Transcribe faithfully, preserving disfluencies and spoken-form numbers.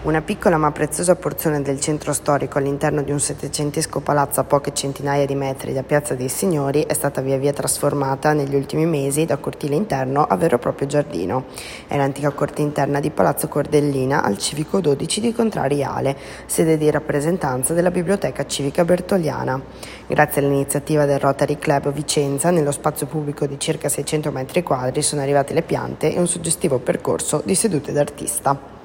Una piccola ma preziosa porzione del centro storico all'interno di un settecentesco palazzo a poche centinaia di metri da Piazza dei Signori è stata via via trasformata negli ultimi mesi da cortile interno a vero e proprio giardino. È l'antica corte interna di Palazzo Cordellina al civico dodici di Contrariale, sede di rappresentanza della Biblioteca Civica Bertoliana. Grazie all'iniziativa del Rotary Club Vicenza, nello spazio pubblico di circa seicento metri quadri sono arrivate le piante e un suggestivo percorso di sedute d'artista.